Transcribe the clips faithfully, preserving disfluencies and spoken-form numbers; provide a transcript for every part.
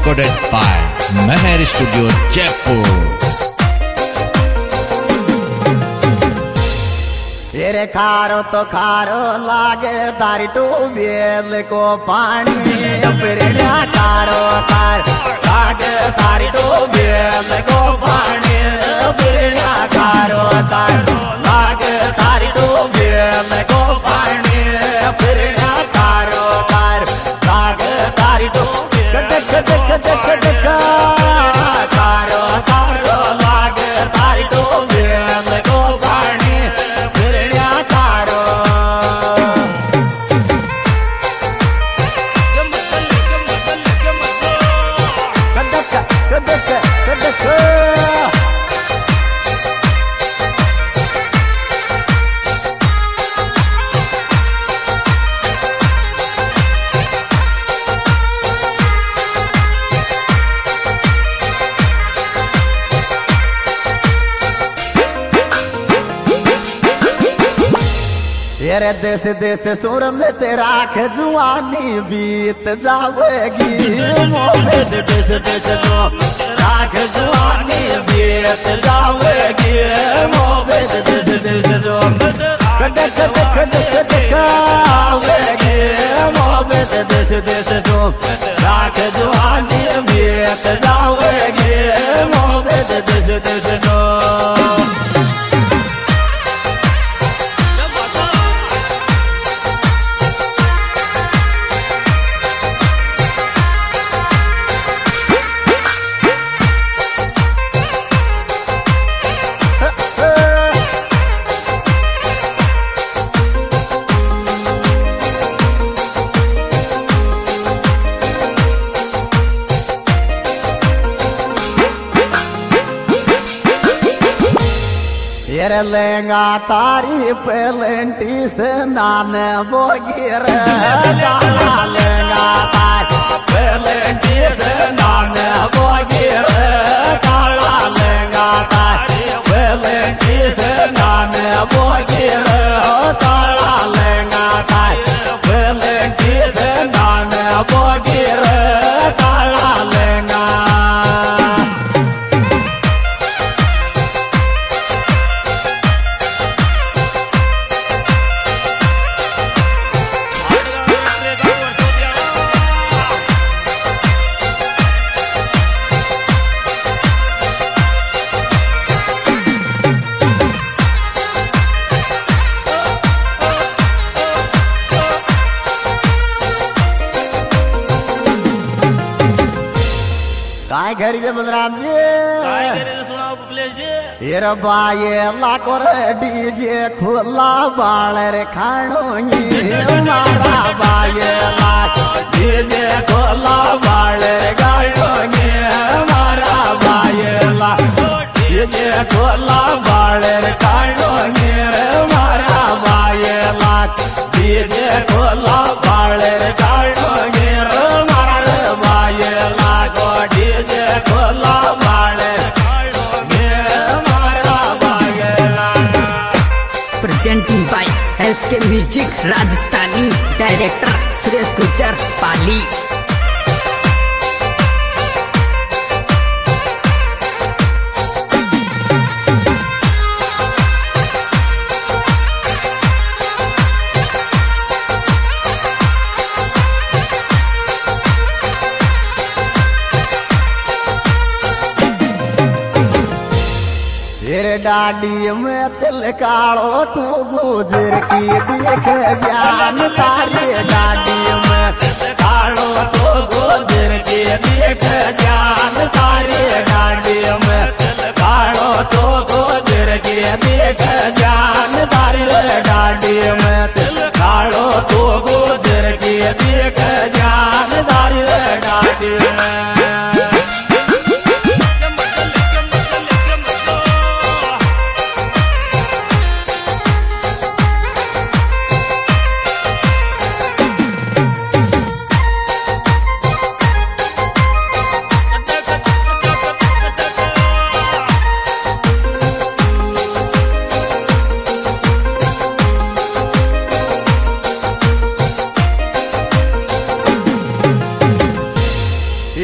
recorded by Meher Studio, Jaipur. तेरे खारो तो खारो लागे तारी टूबेल को पानी पिरड़ा खारो तार लागे तारी टूबेल को पानी पिरड़ा खारो तार लागे तारी टूबेल को पानी पिरड़ा खारो तार लागे तारी टूबेल देख देख देख देख खारो खारो लागे तारी टूबेल को पानी तेरे देश देश सुर में तेरा खजुआनी बीत जावेगी मोहम्मद देश देश जो राख जुआनी बीत जावेगी मोहम्मद देश देश जो कदक कदक कदक कदकावेगी मोहम्मद देश देश जो राख जुआनी बीत जावेगी मोहम्मद देश देश जो तेरे लेंगा तारी पेलेंटी से नाने बोगिर काला लेंगा तारी पेलेंटी से नाने बोगिर काला लेंगा तारी पेलेंटी से नाने बोगिर काला लेंगा तारी पेलेंटी से नाने बोगिर काला लेंगा काय घरी जे बलराम जी काय घरी जे सुनाओ पुपलेश जी ये बाये लाको रे डीजे खुला बाल रे खाणोगी मारा बाये लाको डीजे खुला बाल रे गाणोगी मारा बाये लाको डीजे खुला बाल रे खाणोगी मारा बाये लाको डीजे खुला बाल रे गाणोगी मारा बाये लाको डीजे खुला बाल presenting by S K Music Rajasthani, director Suresh Gujjar Pali. तेरे डाडी में तिल कालो तू गुजर की देख जान तारी डाडी में कालो तू गुजर की देख जान तारी डाडी में कालो तू गुजर की देख जान तारी डाडी में कालो तू गुजर की देख जान तारी डाडी में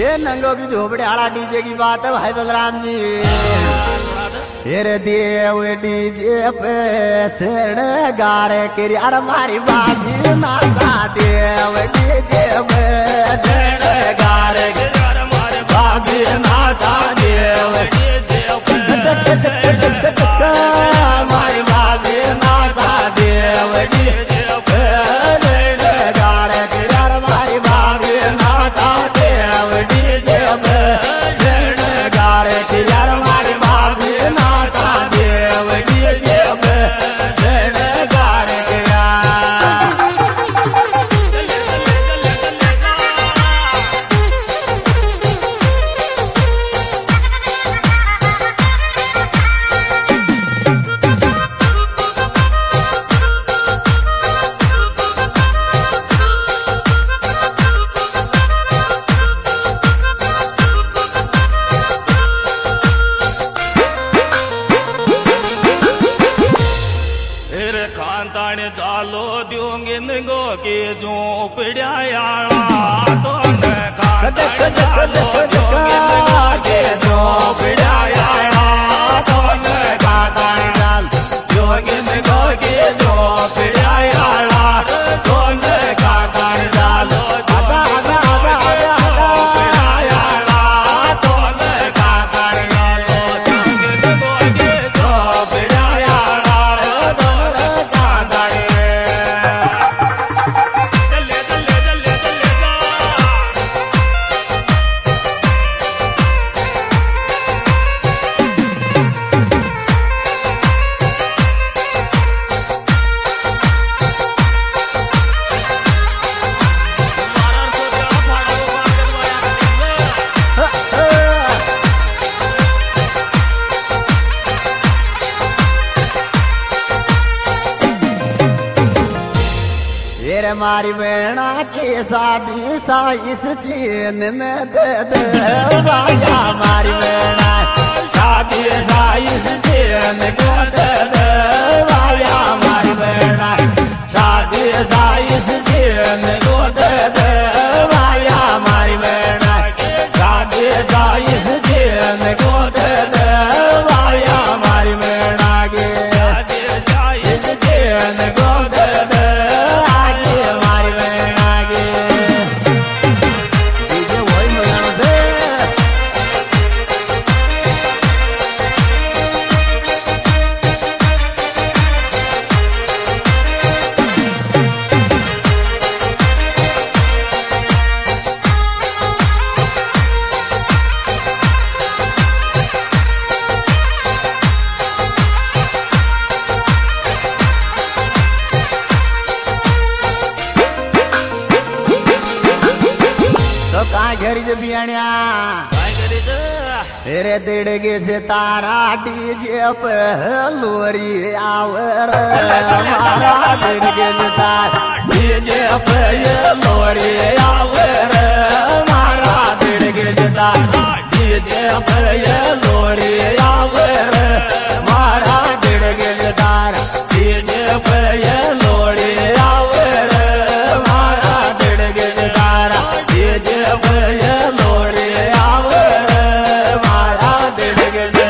ये नंगो की झोपड़ी आला डीजे की बात है भाई बलराम जी। तेरे देव डीजे पे सेड़ गारे के यार मारी बाजी नाचा देव डीजे पे सेड़ गारे के यार मारी बाजी नाचा देव मारी बाजी नाचा देव डीजे पे सेड़ गारे के यार मारी बाजी नाचा देव डीजे पे सेड़ गारे के यार मारी बाजी नाचा देव डीजे पे सेड़ गारे के यार। खानदान चालो दूंगे गो के झोपड़िया यारा तो खानदान चालो दूंगे गो के झोपड़िया यारा तो खानदान चाल दूंगे गो के झोपड़िया यारा तो खानदान चालो मारी बेड़ा के शादी साइस चीन में दे दे भाया मारी बेड़ा शादी साइस चीन को दे दे भाया मारी बेड़ा शादी साइस चीन को दे दे भाया मारी बेड़ा शादी साइस चीन को दे दे भाया मारी बेड़ा के शादी साइस चीन को दे दे घरी जो बियाण्या तेरे दिड़गे से तारा डीजे पे लोरी आवर हमारा दिड़गे से तारा डीजे पे ये लोरी आवर हमारा दिड़गे से तारा डीजे पे ये लोरी आवर हमारा दिड़गे से तारा डीजे पे ये लोरी आवर हमारा दिड़गे से तारा डीजे पे ये लोरी आवर हमारा दिड़गे से।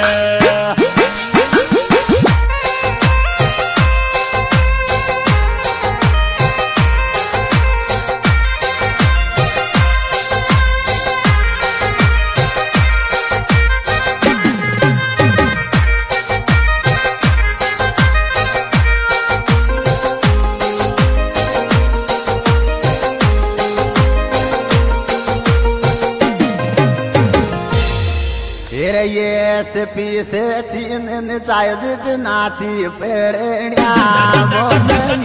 ये पीसे चीन चाय नाची पेड़िया मोन